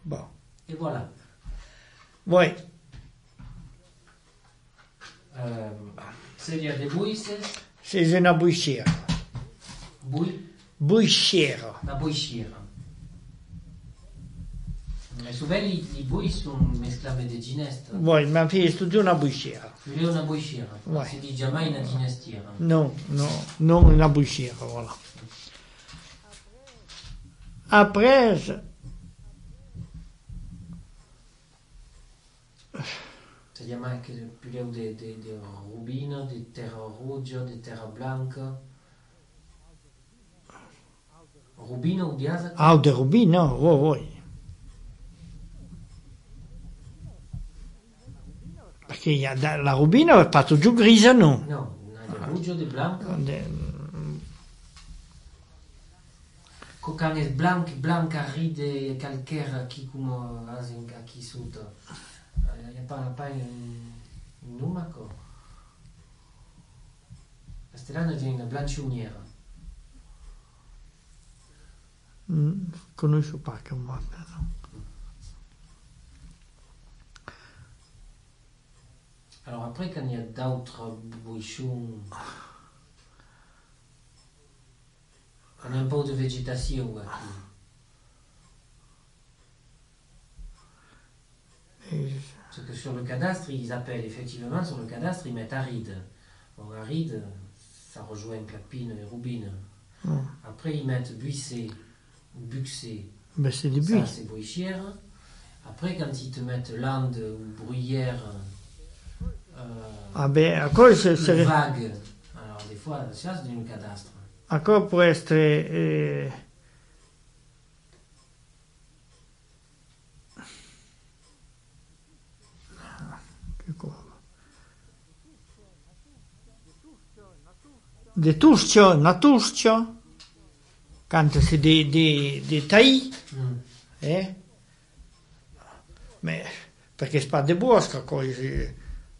Bon. Et voilà. Oui. C'est-à-dire des bouilles, C'est une buissière. bouilles, Buissière. la bouichiera. Mais souvent, les bouilles sont mesclate de ginestra. Oui, ma fille studiò una buissiera. Tu veux une bouichiera. Ouais. Si dit jamais une ginestiera. Non, non una buissiera, voilà. Après, C'est-à-dire que plus de rubino, de terra rouge, de terra blanca. Rubino ou diasa? ah, de rubino, oui. Perché la rubino è fatto giù grisa, no? No, de rouge, de blanca. Cocan es blanca ride calcaire qui come asinga qui sotto. Il n'y a pas un numaco. Castellano è una blancioniera. Conosco pas comment faire. Alors après, quand il y a d'autres bouchons, on a un peu de végétation ici. Parce que sur le cadastre, ils appellent effectivement, sur le cadastre, ils mettent aride. Bon, aride, ça rejoint clapine et roubine. Après, ils mettent buissé ou buxé. Ben, c'est du buis. Ça, c'est bouichière. Après, quand ils te mettent lande ou bruyère, Ah ben, encore, ou vague, alors des fois, ça, c'est du cadastre. encore può essere... Che cosa? De Turcio, Naturcio, quando si di Tai, mais perché c'est pas de bosca, così.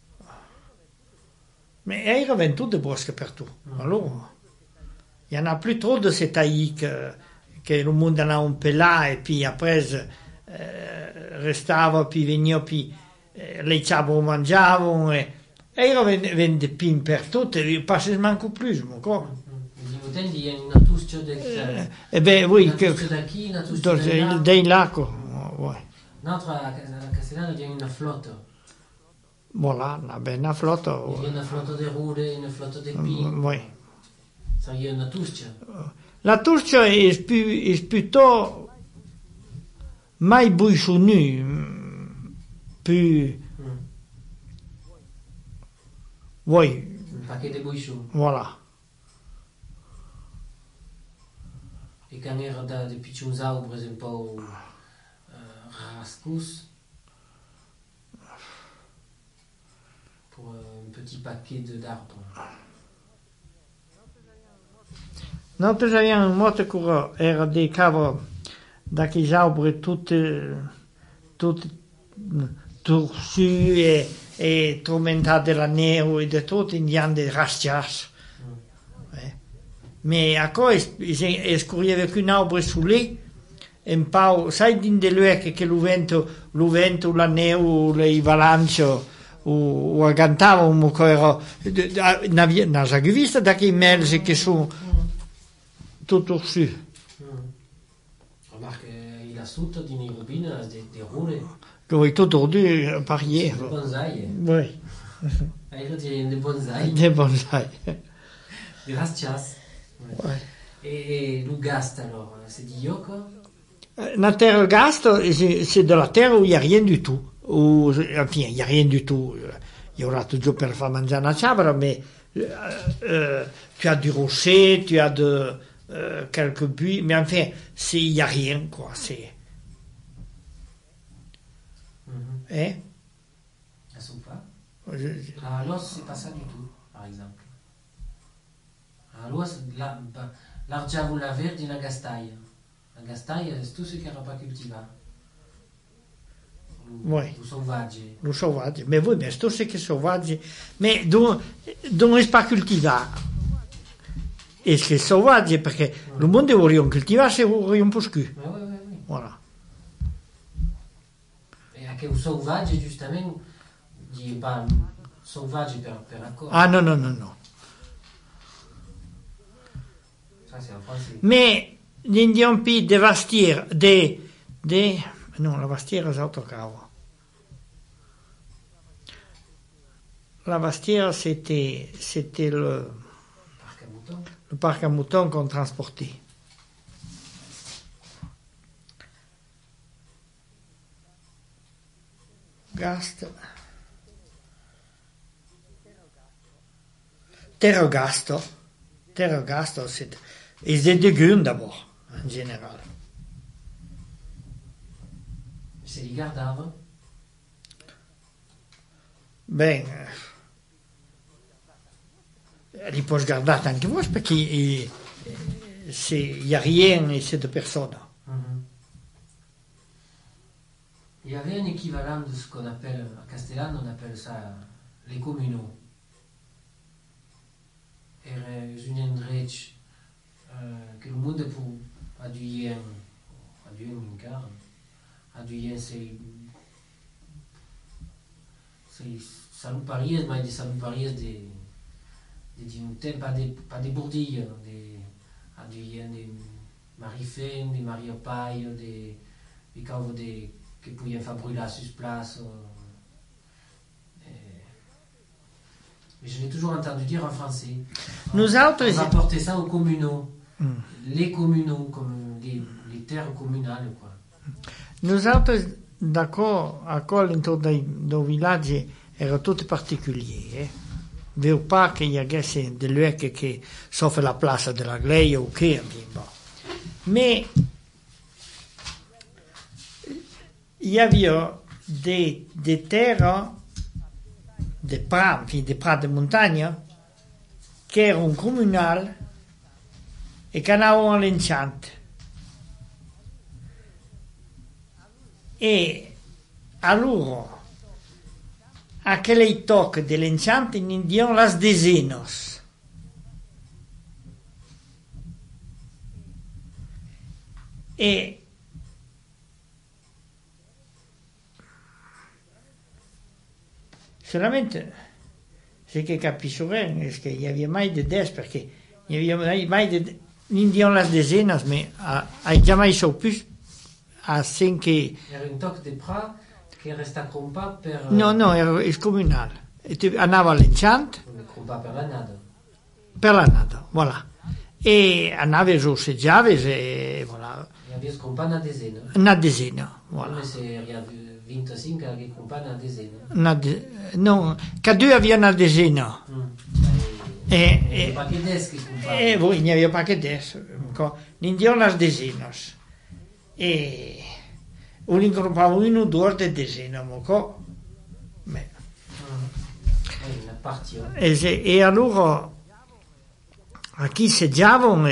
Mais il revient tout de bosca partout. Alors, il y en a plus trop de ces taillis que le monde en a un peu là, et puis après, restava, puis veniva, puis les ciabos mangiavano, e il vende più per tutte, passi manco più, ma come? Il y a une touche de... Eh ben oui, une touche d'acquis, une touche de là. dei laco, ouais. Notre, à Castellano, il y a une flotte. Voilà, una bella flotta. Il y a une flotte de roure, une flotte de pins. Oui. Ça y est une touche. La Turcia è piuttosto mai buissonnue, più... Oui, Un paquet de bouchons. voilà. Et quand il y a des petits arbres un peu rascous, pour un petit paquet d'arbres. Noi avevamo un moto che era dei cavoli da che alberi tutti torsi e tormentati da neve e di tutto, indiani di rascias. Ma a cosa scorreva un albero su lì, e un po', sai, in delle che il vento, la neve, le avalanche, o agantavano, non si è visto da che melsi che sono tutto su. Remarque, il a sotto di rubine, des roure. Oui, tout tordu par hier. Des bonsaïs. Oui. Il dirait des bonsaïs. Des bonsaïs. Des rascias. Ouais. Et le gast alors, c'est du yoko? La terre gaste, c'est de la terre où il n'y a rien du tout. Enfin, il n'y a rien du tout. Il y aura toujours pour faire manger la cabra, mais tu as du rocher, tu as quelques buis, mais enfin, il n'y a rien, quoi. C'est. Hein? La soupa? À l'os, c'est pas ça du tout, par exemple. À l'os, l'argent ou la verde, la gastaille. La gastaille, c'est tout ce qui n'era pas cultivé. Oui. Le sauvage. Le sauvage. Mais oui, mais tout ce qui est sauvage, mais dont n'est pas cultivé. Et ce qui est sauvage, parce que le monde voulait cultiver, c'est voulait un peu. Oui. Voilà. Anche un sauvaggio, giustamente, di sauvaggio per accordo. Ah non, non, non, non. Ça, c'est en français. Mais l'Indian Pi de Vastier, non, la Vastiera è autocavo. La Vastiera, c'était le parc à moutons qu'on transportait. Terrogasto, c'est des légumes d'abord, en général. Se li gardava? Ben, li puoi guardare anche voi perché il n'y a rien ici de personne. Il y avait un équivalent de ce qu'on appelle, à Castellane, on appelle ça les communaux. Era un endroit que le monde pour adduire encara, adduire ces saluparias, mais des saluparias de dinuten, pas des bourdilles, adduire des marifènes, des mariopailles, des cavos qui pouvaient faire brûler sur place. Mais je l'ai toujours entendu dire en français. Nous autres, on va porter ça aux communaux. Les communaux, comme les terres communales, quoi. Nous autres, d'accord, a quello intorno ai villaggi erano tutti particolari. Vedo pas qu'il y avait des lieux qui sauf la place de la Gleille ou che, mais il y avait des terres, des prats de montagne, qui erano communali e che andavano all'Enchanté. E allora aquele toque dell'Enchanté indiano las dezenas. E solamente ce che capisco è che non aveva mai di des perché non aveva mai di indiano las dezenas, ma hai già mai più assim che era un toc de Prat che resta crompa per no era il comunale e andava all'Enchanté crompa per la nada voilà e andava a sosseggiare e voilà e aveva crompa una dezena voilà come se era 25 che crompa una dezena no che due aveva una dezena e voi ne aveva pas che des n'indiano las dezenas e un ingrompavo uno due de dezena moco e allora a chi seggiavano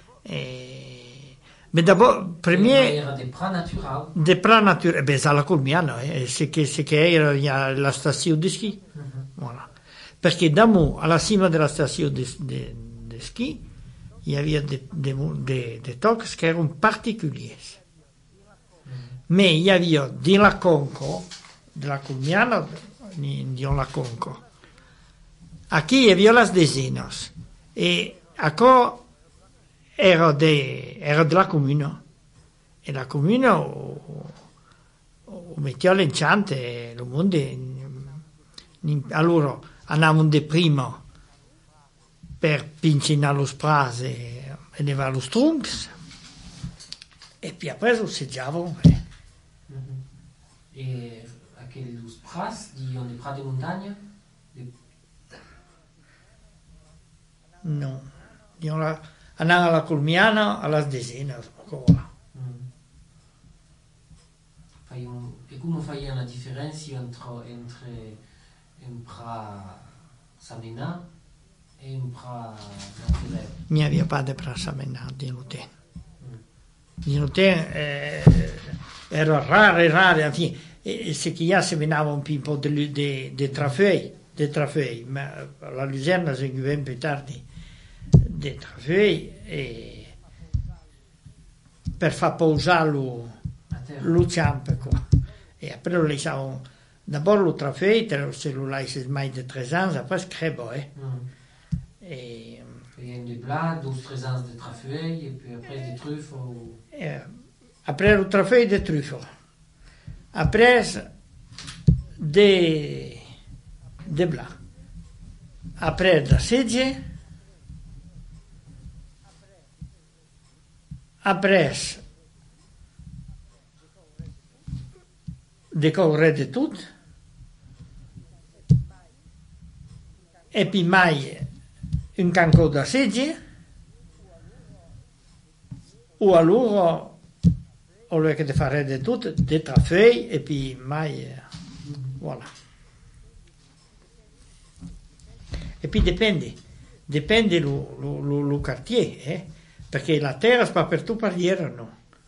mais d'abord premier era des prats naturels ben ça la colmiano c'est che era la stazione di ski voilà perché da mo alla cima della stazione di ski il y avait des tocs qui erano particolari. Mais il y avait di la Conco, della Colmiana, di la Conco. Aquí il y avait las dezenas. E acá era della comune. E la comune metteva all'Enchanté, lo mondo. Allora andavano di prima per pincinare lo spras e levare lo strunks. E poi après sosseggiavano. E aqueles prats di Prat de Montagne? No, andavano alla Colmiana alla dezena. E come fai la differenza entre un Prat Samena e un Prat naturel? Non aveva pas de Prat Samena di Lutin. Di Lutin era rare, enfin, c'est qu'il y a seminava un po' de trafeuil, ma la Luzerna seguiva un po' tardi de trafeuil e per far posare lo campo qua. Et après, le laissons, d'abord le trafeuille, celui-là, c'est mai de 13 ans, après, c'est très beau, hein. Et il y a des plats, 12-13 ans de trafeuille, et puis après des truffes. Après le trafeuille des truffes. Après, des plats. Après, de la sedge. Après, décorer de tout. Et puis, mai, un canco da sedge. Ou alors, au lieu de faire de tout, des trafeuilles, et puis, mai, voilà. Et puis, dépend le quartier, hein. Parce que la terre, c'est pas partout pareil, non.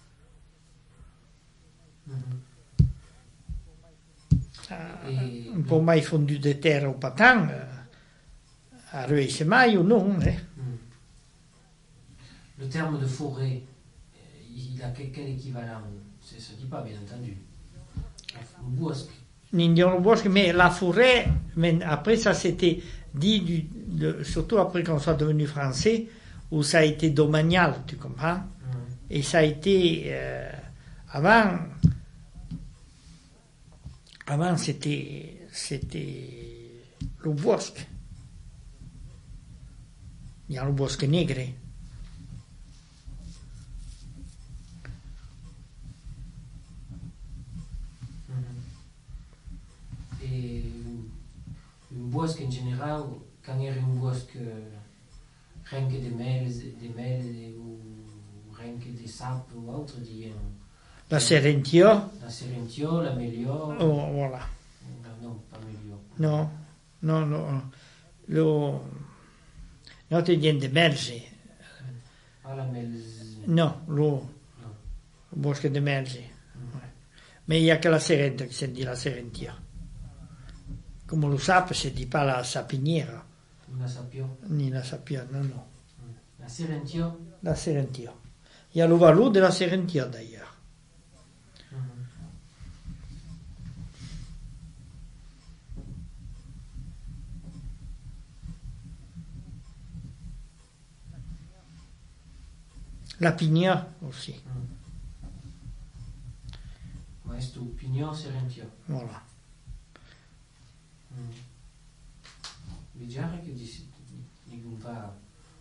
Un peu mai fondu de terre au patin, à réussir mai ou non, hein. Le terme de forêt, il a quel équivalent? C'est ce qui pas, bien entendu. Le bosque. Le bosque, mais la forêt, mais après ça c'était dit, surtout après qu'on soit devenu français, où ça a été domanial, tu comprends? Et ça a été, avant c'était le bosque. Il y a le bosque nègre. Et un bosque en général, quand il y a un bosque rien que des mêles ou rien que des sapes ou autre, la Serentio. La Serentio, la Melio. Oh, voilà. Non, pas Melio. Non. Non, tu viens de Melzi. Ah, la Melzi. Non, le bosque de Melzi. Mais il n'y a que la Serente qui se dit la Serentio. Comme le sape, se dit pas la sapinière. Ni la sapio, non. La Serentio. La Serentio. Il y a le valou de la Serentio d'ailleurs. La Pigna aussi. Questo Pigno Serentio. Voilà. Vediamo che non va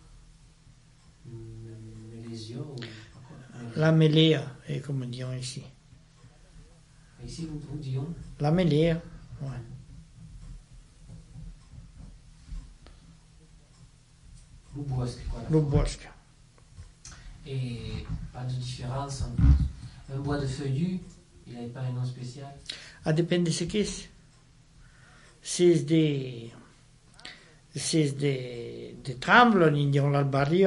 Melesio. La Méléa, comme disons ici. Ici, vous dites? La Méléa, ouais. Le bosque, quoi. Le bosque. Et pas de différence entre un bois de feuillus, il n'avait pas un nom spécial? Ça dépend de ce que c'est. C'est des trembles, on dit l'albario.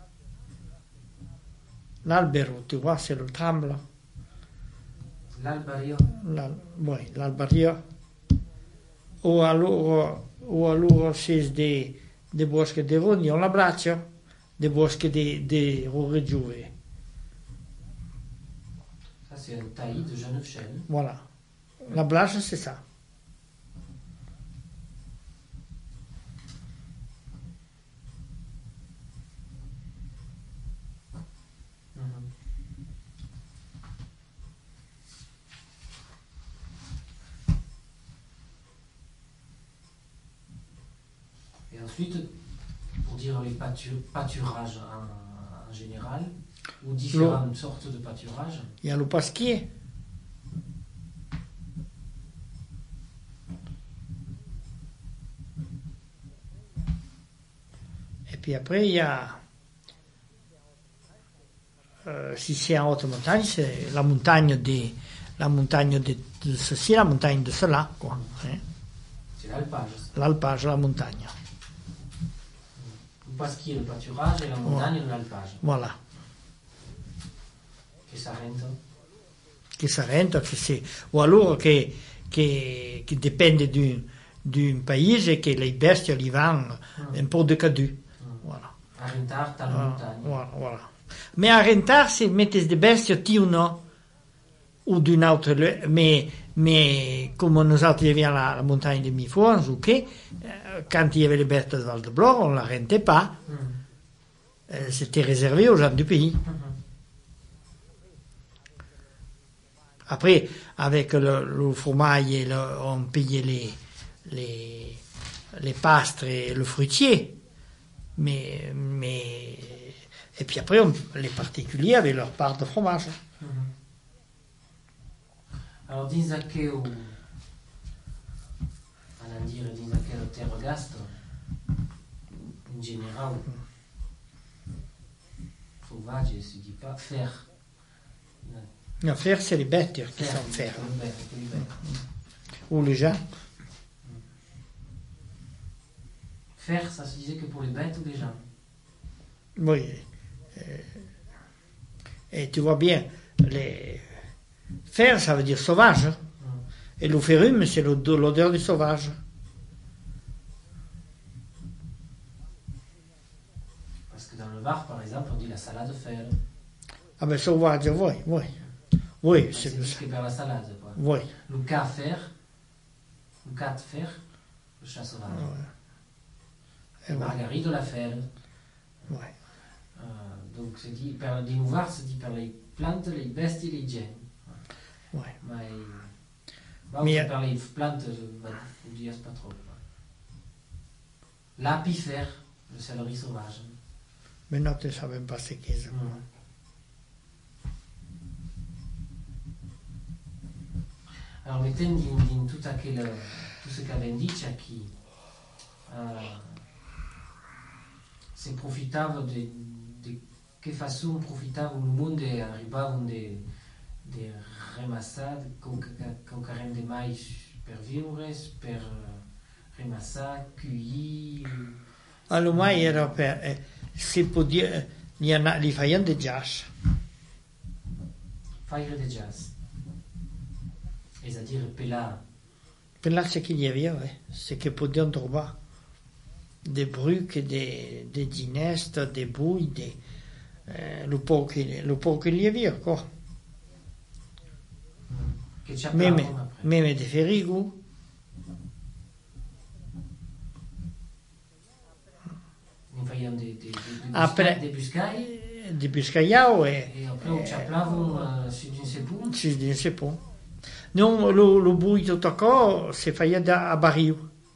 L'albero, tu vois, c'est le tremble. L'albario? Oui, l'albario. Ou alors c'est des bosques de rogno, l'abbraccio, des bosques de Roregiove. Ça, c'est un taillis de jeune chêne. Voilà. La blache, c'est ça. Et ensuite, pour dire les pâturages en général, ou différentes sortes de pâturages. Il y a le pasquier. Et puis après, il y a, si c'est en haute montagne, c'est la montagne de ceci, la montagne de cela, quoi. Hein? C'est l'alpage. L'alpage, la montagne. Le pasquier, le pâturage, et la montagne, l'alpage. Voilà. Che Sarento? Che Sarento, che sì. O allora che dipende d'un paese che le bestie li vanno un po' decadute. Voilà. A Rentar, t'as la montagne. Voilà. Mais à Rentar, c'est mettez des besties, tu ou non? ou d'une autre, mais comme nous autres, il y avait la montagne de Mifo, en Zouquet, quand il y avait les bêtes de Val-de-Blore, on ne la rentait pas. C'était réservé aux gens du pays. Après, avec le fromage, on payait les pastres et le fruitier. Mais et puis après, les particuliers avaient leur part de fromage. Alors, dins aquel, allons dire, dins aquel terre gasto, en général, sauvage, se dit pas faire. Non, faire, c'est les bêtes qui sont faire. Ou les gens. Faire, ça se disait que pour les bêtes ou les gens. Oui. Et tu vois bien, faire, ça veut dire sauvage. Et le férum, c'est l'odeur du sauvage. Parce que dans le Var, par exemple, on dit la salade fer. Ah ben sauvage, oui. Oui, c'est ce qui est la salade, quoi. Oui. Le cas faire, le cas de fer, le chat sauvage. Ouais. Marguerite de la fer. Oui. Donc, c'est dit, per l'inouvar, c'est dit per les plantes, les besties, les gens. Oui. Mais par les plantes, je ne dis pas trop. L'apifère, le céleri sauvage. Mais non, tu ne savais pas ce qu'est ça. Alors, mettendo in tout ce qu'avait dit qui c'est profitable de quelle façon profitable le monde arrivava de remassar com carrem de mais per vivere, per remassar, cueillir. Allora, mai era per si può dire li facevano di jazz. Faire de jazz. C'est-à-dire pelar. Pelar, c'est qu'il y avait, ouais. C'est que podiam trovar des brucs, des ginestes, des bouilles, le porc qu'il y avait, quoi. Même des ferrigos. Nous faisions des buscailles. Des buscaiao et après on ciaplavamo su d'un sepon. Non, le bouille tutto qua si faceva a baril.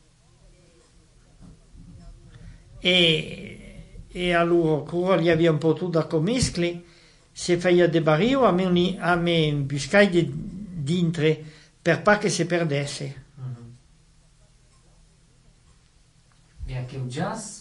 E allora, quando gli abbiamo potuto commescli, si faceva dei barili a me un buscaio dentro per pas che si perdesse. E anche il jazz,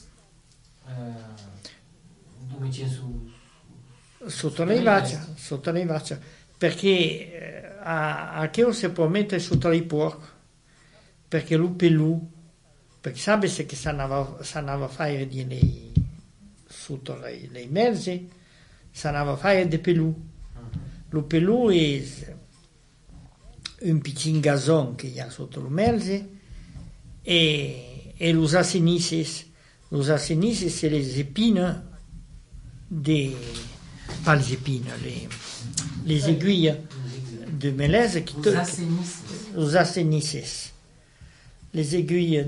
dove c'è sotto le vacce, perché a che si può mettere sotto i porc, perché lui pelù, perché sapesse che sanava a fare di lei sotto le mezze, sanava a fare di pelù. Lo pelù è un piccin gazon che ha sotto le mezze e los asenices c'est les épines pas les épines, les aiguilles de mélèze qui los asenices, les aiguilles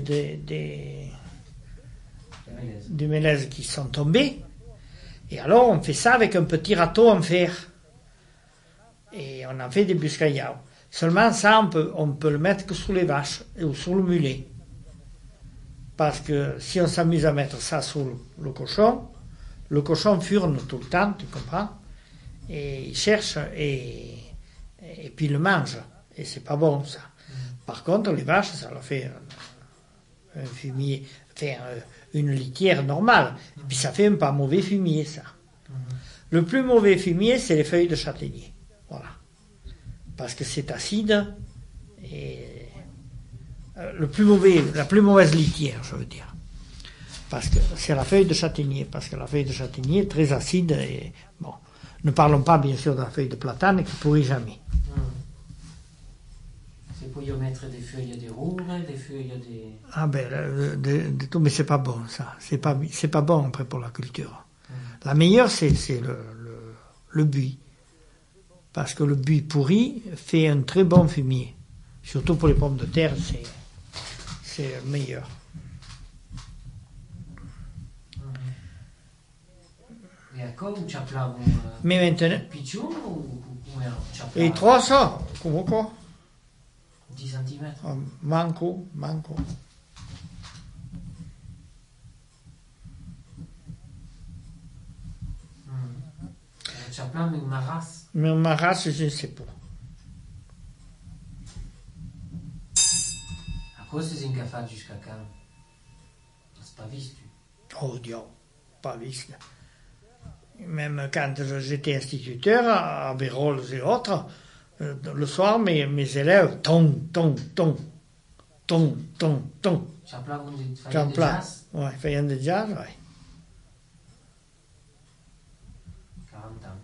de mélèze qui sont tombées, et alors on fait ça avec un petit râteau en fer et on en fait des buscaillards. Seulement ça on peut le mettre que sur les vaches ou sur le mulet, parce que si on s'amuse à mettre ça sur le cochon furne tout le temps, tu comprends, et il cherche et puis il le mange, et c'est pas bon ça. Par contre les vaches, ça leur fait un fumier, une litière normale, et puis ça fait un pas mauvais fumier ça. Le plus mauvais fumier, c'est les feuilles de châtaignier, voilà, parce que c'est acide et la plus mauvaise litière, je veux dire, parce que c'est la feuille de châtaignier, parce que la feuille de châtaignier est très acide et bon, ne parlons pas bien sûr de la feuille de platane qui pourrit jamais. C'est pour y mettre des feuilles de roure, des feuilles de... Ah ben, de tout, mais c'est pas bon ça, c'est pas bon après pour la culture. La meilleure c'est le buis. Parce que le buis pourri fait un très bon fumier. Surtout pour les pommes de terre, c'est meilleur. E ecco un ciaplavo Mais maintenant, piccione o come era un i ciaplavo? trosso, comunque, 10 cm? manco. Un ciaplavo in una race? Mais ma race, je ne sais pas. A cosa si incaffa jusqu'à quand? C'est pas visto. Oh Dieu, pas vite. Même quand j'étais instituteur à Bérols et autres, le soir, mes élèves, ton. Ciaplavo di fare Jean de Plat. jazz? Ouais, faisaient de jazz, ouais. 40 ans.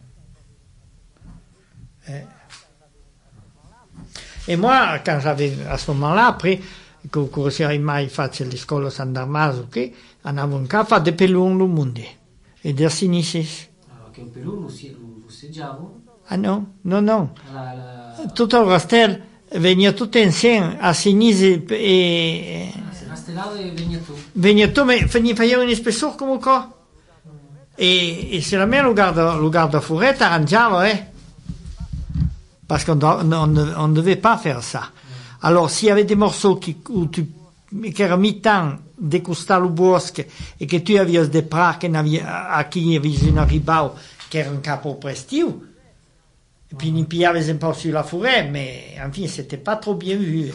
Et moi, quand j'avais, à ce moment-là, après, che corsia mai faccio le scuole San Damaso, che andavo in caffa de pelun lo munde. E der sinisis. Allora che il pelù lo seggiavo? Ah no. La... Tutto il rastel veniva tutto insieme a sinisi e Si rastellava e veniva tu. veniva tu, ma faceva un spessore come qua. E se la mia lo guarda furetta, arrangiava, Parce qu'on ne devait pas faire ça. Alors, s'il y avait des morceaux qui étaient mi-temps découstar le bosque et que tu avias des pras à qui avias une ribau qui era un capo prestiu, et puis il pillait un peu sur la forêt, mais enfin, c'était pas trop bien vu.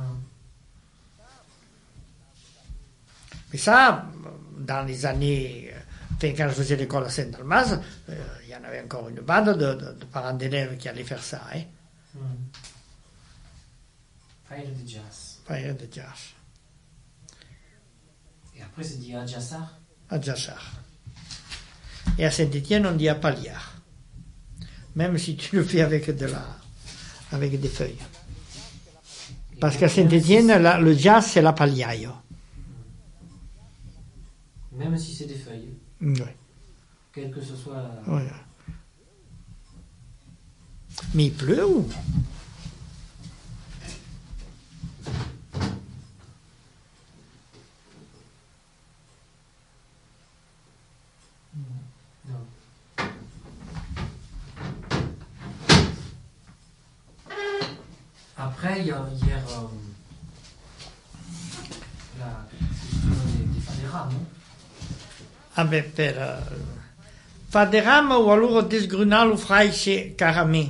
Mais ça, dans les années, quand je faisais l'école à Saint-Dalmas, il y en avait encore une bande de parents d'élèves qui allaient faire ça, Faire de jazz. Faire de jazz. Et après, c'est dit à Jassar. À Jassar. Et à Saint-Étienne, on dit à Paliard. Même si tu le fais avec des feuilles. Parce qu'à Saint-Étienne, le jazz, c'est la pagliaio. Même si c'est des feuilles. Oui. Quel que ce soit. Voilà. Mais il pleut ou? Non. Après, il y a hier la question des Fadera, non? Ah ben, Faderam ou alors desgrunal ou fraiche carrément.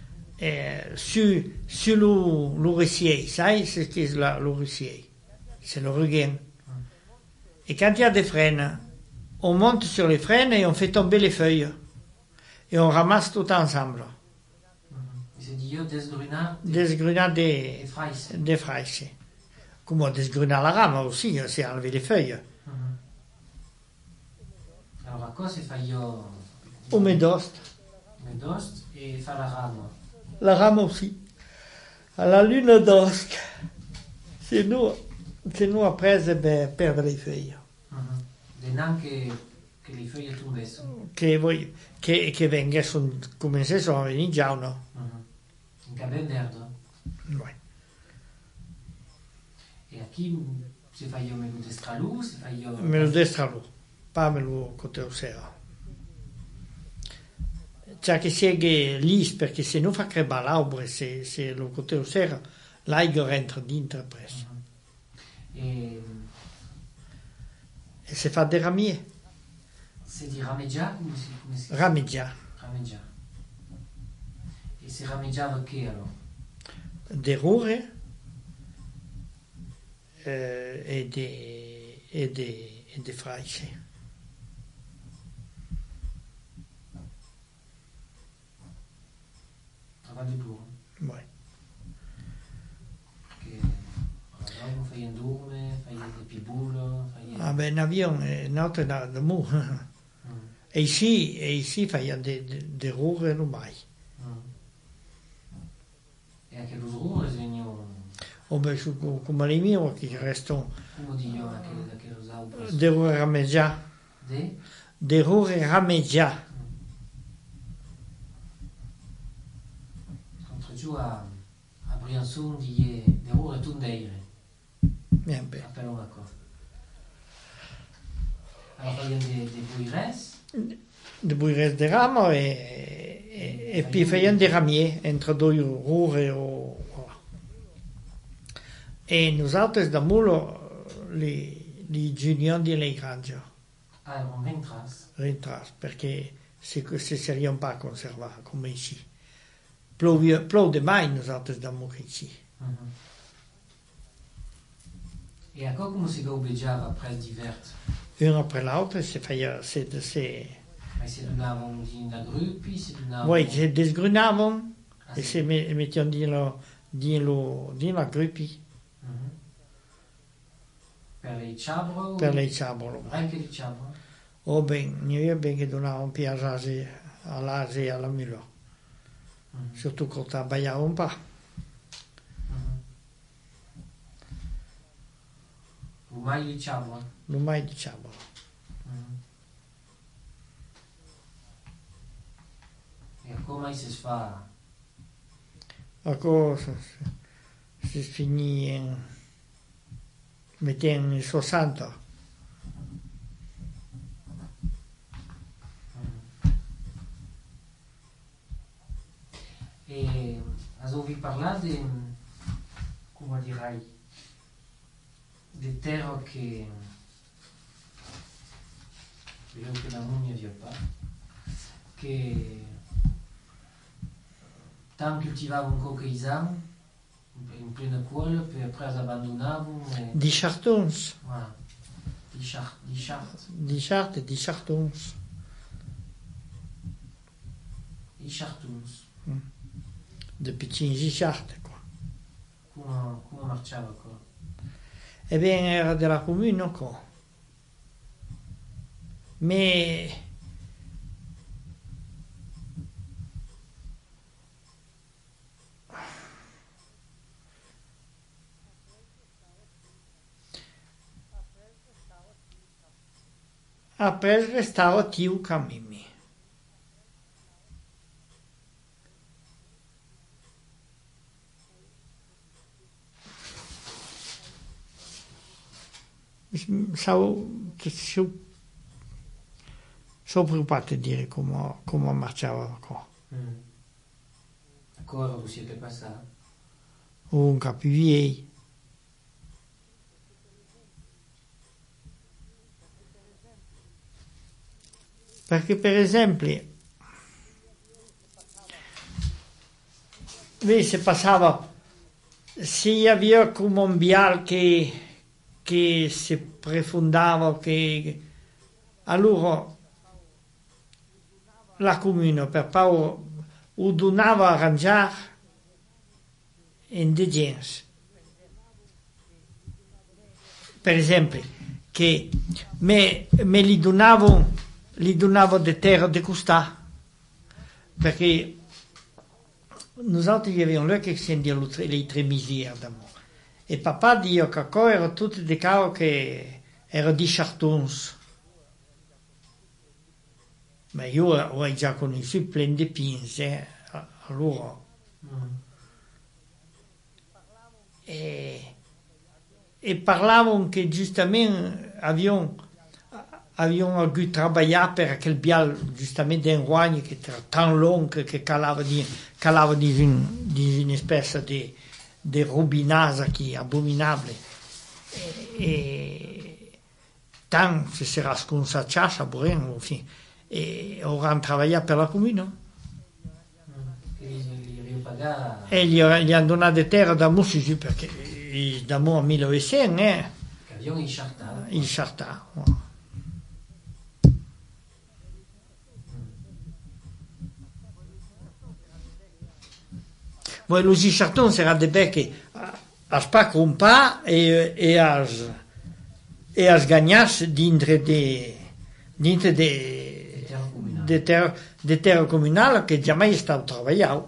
Sur le russier, ça, c'est ce qu'est le russier. C'est le rugain. Et quand il y a des frênes, on monte sur les frênes et on fait tomber les feuilles. Et on ramasse tout ensemble. C'est dit desgrunar Desgrunar des fraises. des fraises. Comme desgrunar la rame aussi, c'est enlever les feuilles. Alors, à quoi c'est failli Au médost. Medost et faire la rame. La rame aussi. À la lune d'osque. C'est nous après, perdre les feuilles. Des nains que les feuilles tombaient. Che vengono, come se sono venuti già, no? Un cabin verde. Ouais. Et à qui c'est failli au menu d'estralou, c'est failli au... Me lo destralo, pas me lo coteusera. C'è che segue lì, perché se non fa crebare l'albero, se lo coteusera, l'aigo rentra dentro presso. Et E se fa dei ramier, c'est dit ramédia ou c'est rameggia, ramédia. Et c'est ramédia avec qui alors? des rure e des fraiche. Avant de tour. Ouais. Alors, vous faites un dorme, faites des piboules, faites... Ah ben, l'avion è nato da mu. E ici, fai des rure non mai. E anche lo srure segno... O beh, come le mie, che restano Come dico anche lo saubro? des rure rameggia. De? Des rure rameggia. giù a Briançon di ore tundeire. Bien bene. Appelons à quoi. Alors, il y a des bouilleresses. De buires de ramo e poi feien de ramier entre due rure o... E nosaltres da mulo li genions di lei granja. Ah, erano rintras. Rintras, perché se seriam pas conservar come ici. Plou de mai nosaltres da mulo ici. E a come si gaubeggiava après divert? Un après l'altre, se feia... Mais si donavano in gruppi, si donavano... Oui, se desgrunavano e se mettiamo di la gruppi. Per le ciabro? Per le ciabro. Anche le ciabro? O ben, io ben che donavano piazza all'Asia e alla Milo. Surtout quand travaillavano pas. Mai di ciabro? Non mai di ciabro. E come si fa? A cosa si finì mettendo in 60. E has ouvi parlar de, come dirai, de terre che vedo che la mummia via pas, che tant cultivavano cocaïsam in plena cuola, poi après abbandonavano. Di chartons. Voilà. Di chart. Di chart e di chartons. I chartons. De piccini di chart, qua. Come marciava qua? E bien, era della comune, qua. Ma après restava tiu Camimi. Sono preoccupato di dire come marciava qua. Ancora vous siete passati? Un capiviei. Perché per esempio se passava, se aveva come un viale che si profondava, che allora la comune per paura o donava a arrangiare indigenti. Per esempio, che me li donavo di terra di costà, perché noi avevamo là che scendiamo le tre misiere d'amore. E papà diceva che qua erano tutti dei cavo che erano di chartons. Ma io ho già conosciuto plein di pinze, allora. E parlavano che giustamente avevano voluto lavorare per quel bial giustamente in Rogne che era tan lungo che calava di una specie di robinasa che abominabile. E tan si era sconsacciato a Boreno, e ora hanno lavorato per la comune. E gli hanno donato terra da Mussisi perché da mo' a 1900 Che abbiamo in Chartà. in Chartà. Poi lo Charton sarà de becche a spacco un pa e a sgagnasse dintre de terra comunale che già mai è stato lavorato.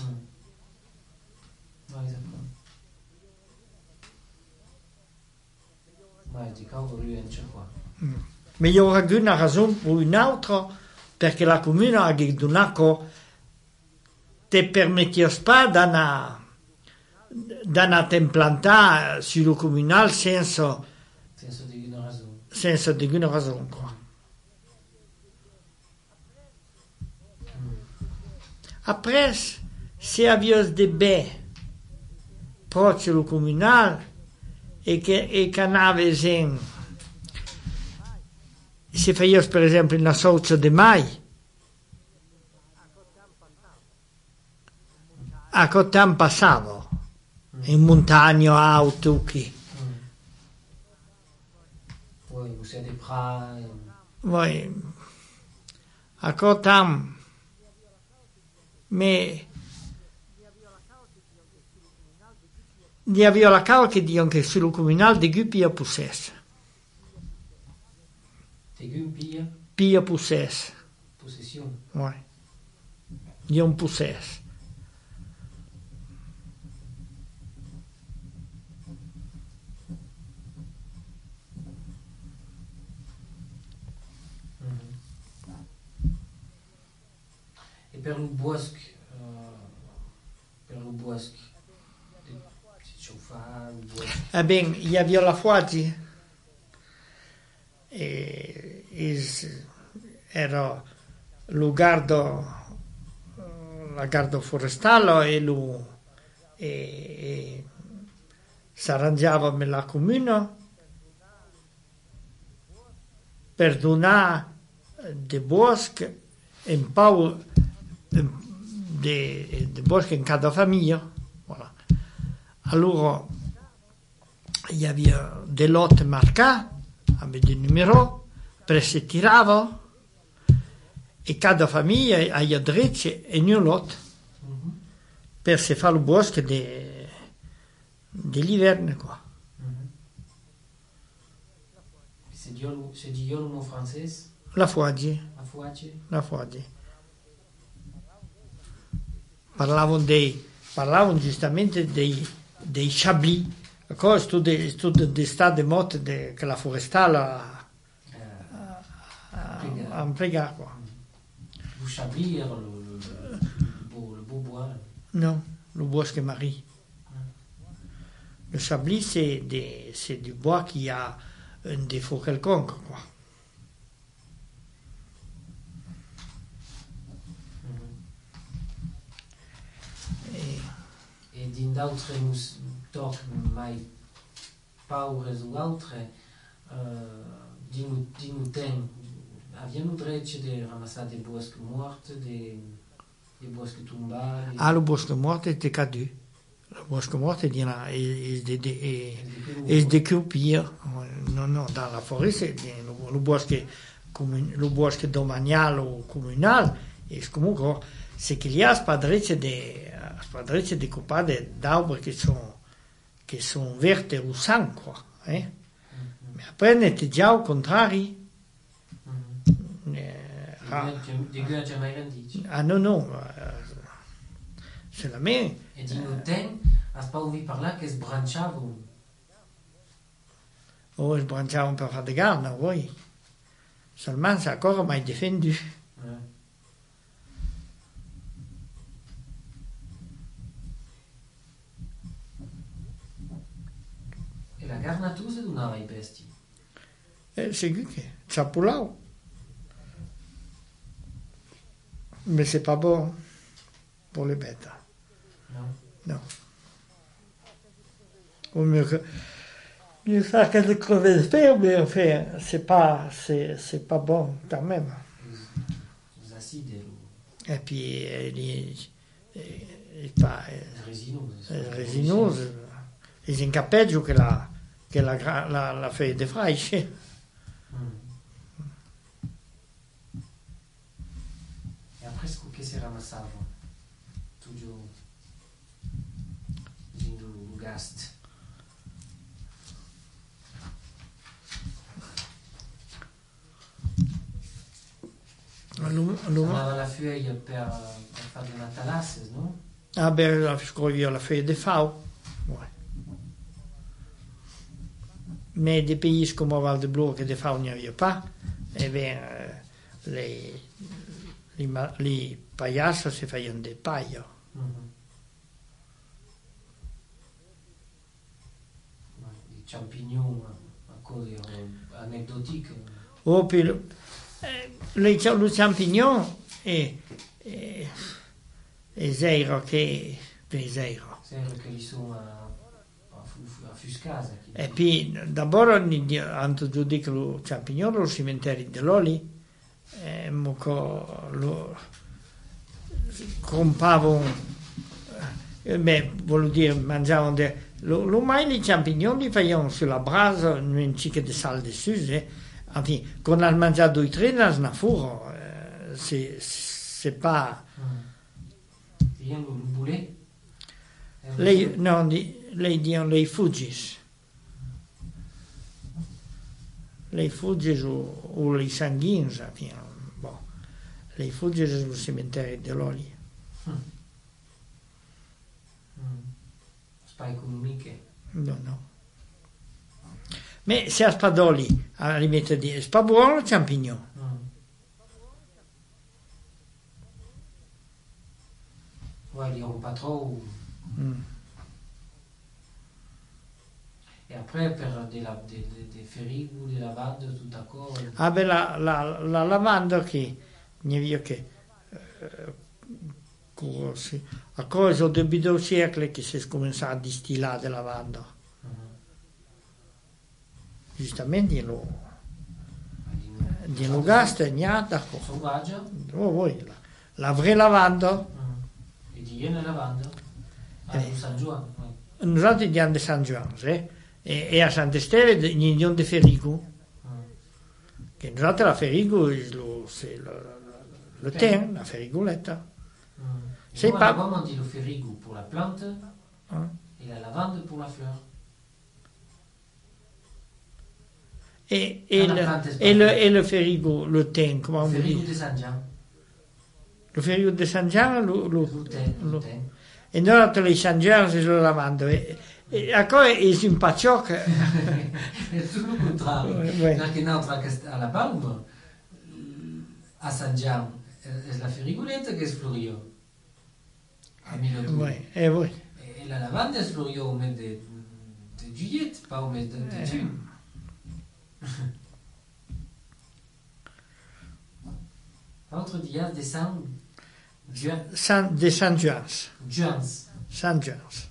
Ma io ho una ragione per un'altra, perché la comune ha donato te permettios pas d'anar t'implantar sul comunal senza ninguna ragione, quoi. Après, se avios de bé proche lo comunal e che anaves se faios per esempio una socio de mai a Cotan passavo in montagna auto qui poi a Cotan me di avio la cava che dicono che sul comunale di Pia Pusses. Pia Pusses. Possession. Ouais. Di un Pusses. E per un bosco Ben, il y avait la Fuaggi era lo gardo forestale e s'arrangiava con la comune per donare dei boschi un po' di boschi in cada famiglia. Voilà. Allora il y avait des lots marqués avec des numéros, per se tirava e cada famiglia aveva diritto a un lot per se fare il bosco dell'inverno qua. C'est dit le mot français? La Fuaggi. Parlavano giustamente dei chablis. Cosa tu sta de motte che la forestale a impiegato qua. Le chablis era le beau bois. Non, le bosque Marie. Le chablis c'est du bois qui a un défaut quelconque quoi. E din d'autres mus toc mai paures ou altre din ten aviamo drece de ramassar des bosques morts, des bosques tombats. Ah, le bosque mort était cadu. Le bosque mort est découpé. Non, dans la forêt, c'est le bosque domanial ou communal. Et comunque, c'est qu'il y a spadrece découpées d'arbres qui sont vertes ou sang, quoi. Hein? Mais après, on était déjà au contraire. Ah non, c'est la même. E din o ten, as pas ouvi parlar che sbranciavano. Oh, sbranciavano per fare de garde, oui. Seulement, c'est encore mai défendu. E la garna tu se donava ai bestie? C'est che ciappulao. Mais c'est pas bon pour les bêtes. Non. Ou mieux faire que de crever de fer, mais enfin, c'est pas bon quand même. Les acides. Et puis, résineuses. Ils incapeggio che la feuille de fraîche. E après, che si ramassava? Tutto in un gast. Aveva la feuille per fare le natalasses, no? Ah ben, je crois qu'il y a la feuille de fao. Ouais. Mais des pays comme Val de Blois que de fao il n'y avait pas, eh bien, les paillasses se faisaient des pailles. Des champignons, à cause anecdotique. O puis lo champignon è zero che zero. Zero che li sono a Fuscasa. E poi d'abord hanno giudicato lo champignon lo cimiteri dell'Oli lo compavano voglio dire mangiavano lo mai i champignon li facevano sulla brasa un cic di sal dessus quando hanno mangiato i tre dans una furo c'est pas Rien le boulet. lei dicono lei fuggis o lei sanguins bon. Lei fuggis sul cimitero dell'Oli Pas économique. no ma se a Spadoli alla limite di è pas buono il champignon Ouais, ils n'ont pas trop. Et après, per des ferigo, des lavande, tout d'accord. Ah beh, la lavanda che a cosa del debito secolo che si è cominciato a distillare la lavanda. Giustamente lo gasta e niente. Sauvage. La vraie lavanda. E di iene lavanda. Di San Giovanni. Noi andiamo di San Giovanni, e a Sant'Esteve andiamo di Ferigo. Che noi la Ferigo le ten, la ferigoletta. C'est pas. Comment on dit le férigo pour la plante et la lavande pour la fleur. Et le ferigo, le thym, comment on dit? Le ferigo de San Gian. Le ferigo de San Gian, le thym. E noi le San Gian si sono lavando. E a cosa è simpatico? È tutto il contrario. Perché noi a la Palma, a San Gian, è la ferigoletta che sfloriò. Oui. Et la lavande est fleurie au mois de juillet, pas au mois de juin. L'autre dia de San Juan. De San Juans. San Juans.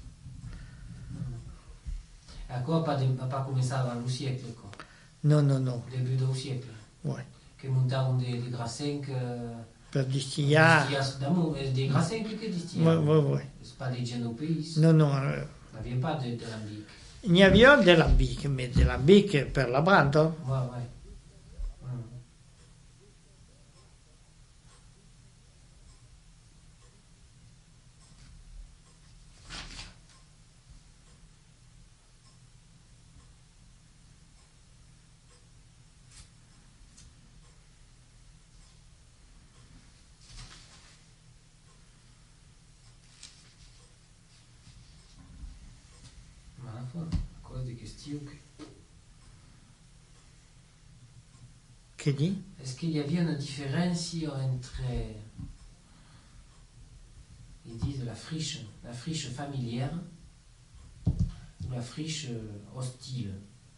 Encore pas commencé avant le siècle. Non. Début du siècle. Oui. Che montavano des grassins per distillare. Des grassins che distillano. Oui. C'est pas des genopéis. Non. Il n'y avait pas de lambic. Il y avait de lambic, mais de lambic per la brando. Ouais. Ancora des questions. Che dit? Est-ce qu'il y avait une différence entre, ils disent la friche familière ou la friche hostile?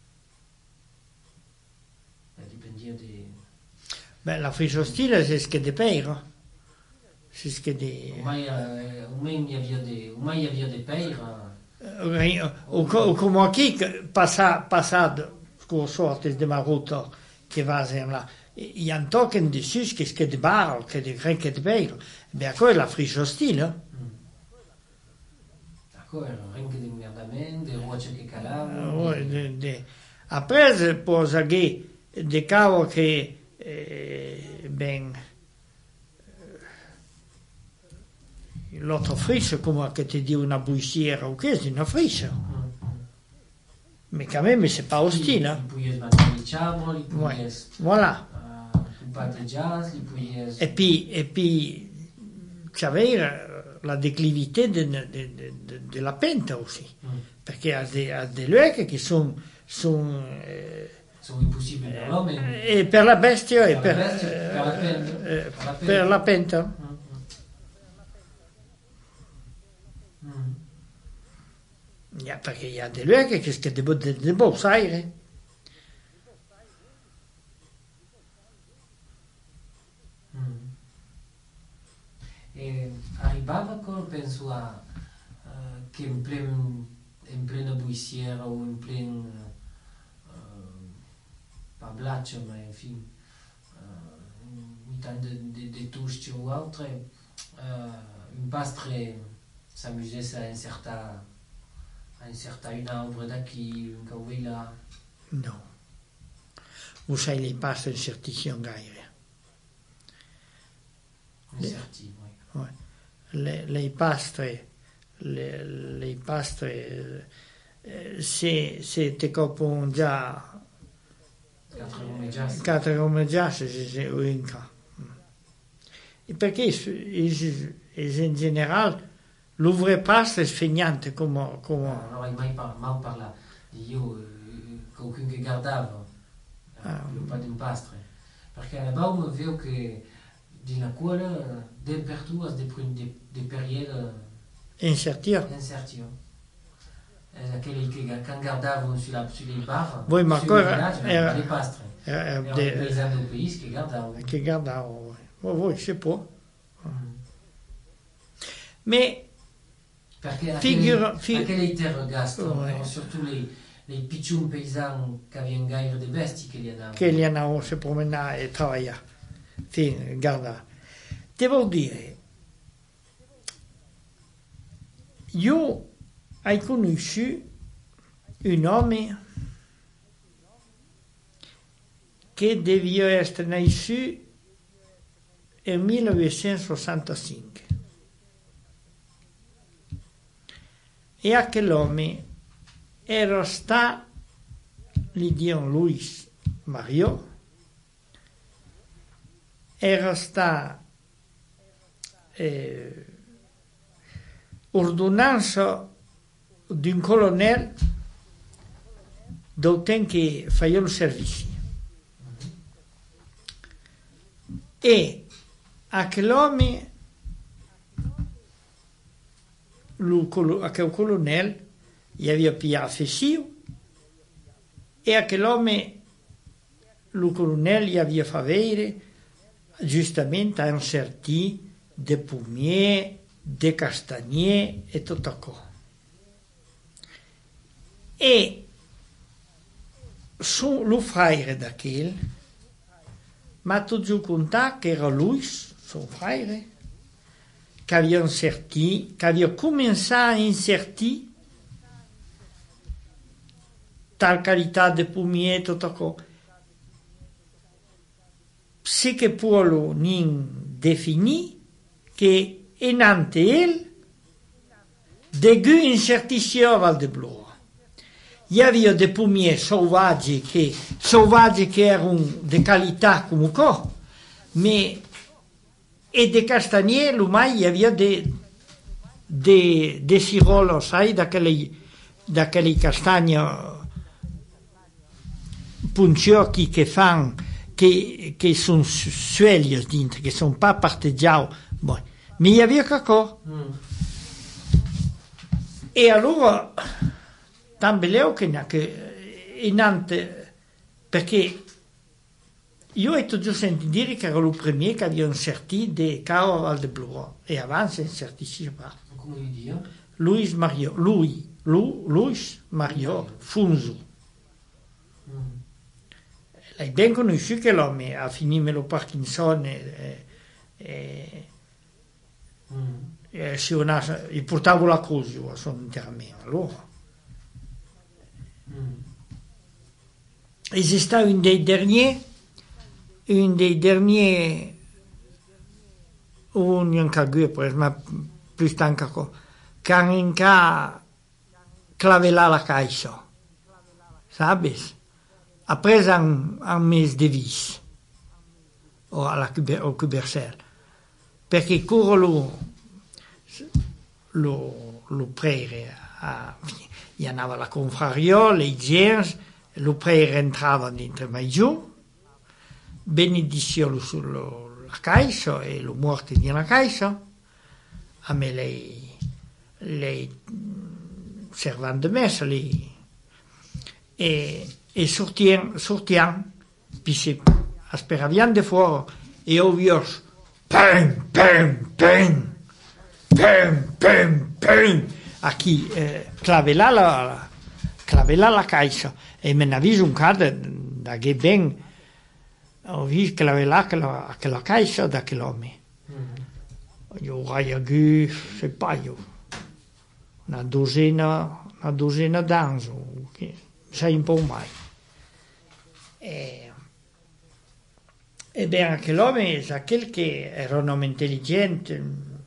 Ça dépendait des... Ben, la friche hostile, c'est ce que des pères. C'est ce que des... Au moins il y avait des pères. O come chi passato con sorte di maruto che va là gli antochen di sus che di bar che di gran che di bello beh quello è la friche hostile d'accord rien che di merdamento di rocce che calavano après posa che de cavo che ben l'autre friche come che ti di una buissiera o che è una friche mais quand même c'est pas hostile hein? Voilà et puis c'aveva la déclivité de la pente aussi perché ha dei luoghi che sono impossibili per l'uomo e per la bestia e per la pente perché il y a des luoghi che devono usare. E arrivava ancora, penso, che in plena buissiera o in pleno pablaccio, ma infine, in tant de touche o altre, un pastre s'amusesse à insertar une ombre d'aquí, un cauet là. No. Usai le pastre insertion gaire. Inserti, oui. Le pastre se te copon già 4 ore già se uinca. E perché in generale l'ouvre pastre è sfegnante come Non hai mai mal parlato di io qualcuno che guardava il pas d'un pastre, perché alla base vedo che di la quale d'imperdure des périodes insertio. Quelli che guardavano sulle barre, Voi ma ancora era dei pastre, erano dei paesani del paese che guardavano. Voi si può. Ma perché figura les terres gastes, surtout les piccoli paesani che avevano gaire di bestie che li andavano a promenare e troia. Guarda, devo dire, io ho conosciuto un uomo che devia essere nato nel 1965 e a quell'uomo era stato, gli dicono Luis Mario, era stato ordinanza di un colonnello del tempo che faceva il servizio. E a quell'uomo, a quel colonnello, gli aveva pigliato fessio e a quell'uomo, il colonnello gli aveva fatto vedere giustamente un certi de pommier, de castagnier e tutto ciò. E lo frère da quel ma tu giù contato che era lui, suo frère, che aveva inserti, che aveva cominciato a insertire tal qualità di pommier, tutto ciò. Sì che può non definire che innanzi il de gu insertisce Val de Blois. Il y avait des pommiers sauvages che erano di qualità comunque, ma e de castagnier, ormai il y avait des sirolo, sai, da quelli castagni punciocchi che fanno, che sono suelli dentro, che sono pas parteggiati, ma il y avait cacò. E allora tambeleo che innanzi, perché io ho già sentito dire che era il primo che aveva inserti de Caro a Val de Blois e avanti insertisce pas. Come gli dico? Luis Mario Funzo. L'hai ben conosciuto che l'uomo ha finito lo Parkinson gli portavo la croce io sono interamente allora esiste un dei derniers un cague ma più stanco che hanno clavelà la caixa sabes ha preso un mese di vis o al Cubersel perché curro lo prere gli andava la confrario, le gens, lo prere entrava dentro mai giù, benedizione sulla caixa e lo morte nella caixa, a me lei servant de messe lì. E sortiamo, puis speraviamo di fuori, e ovvio, pam, pam, pam, pam, pam, pam, a chi clavella la caixa, e me ne avviso un caso da che ben, ho visto clavella la caixa da chilometri. Io avrei sei paio, una dozzina d'anni, sai un po' mai. E bene, anche l'uomo sa che era un uomo intelligente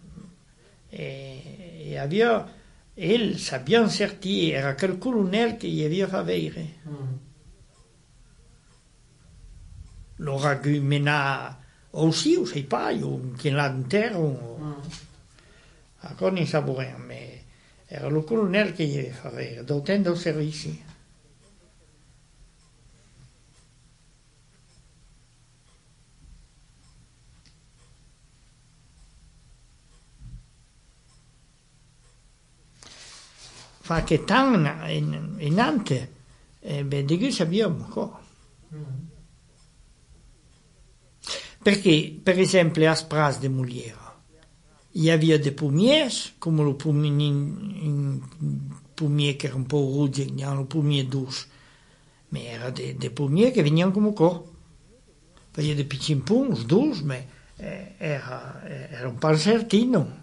e aveva, il sapeva certi, era quel colonnello che gli aveva fatto avere. Lo raggumena aussi, o sei paio, che là intero, ancora non sapevo, ma era lo colonnello che gli aveva fatto avere, dotando servizi. Fa che tan in ante, di che sappiamo qua. Perché, per esempio, a Spras de Molière, il y avait des pommiers, come le pommier che era un po' rouge, le pommier douce, ma erano des pommiers che venivano come qua. Poi il y a des petits pommes douces, ma era un po' certino.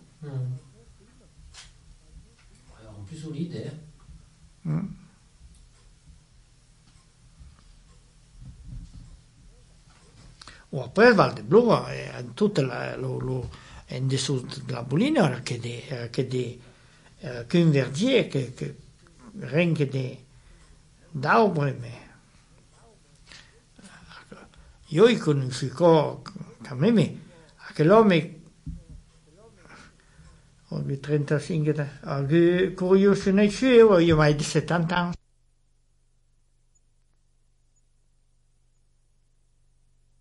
Plus solide. O après Val de Blu, tutta in dessous la Bolina era che un verdier che renke d'aubre, io ho conosciuto a me quell'uomo ho 35 curioso nascevo, io mai di 70 anni.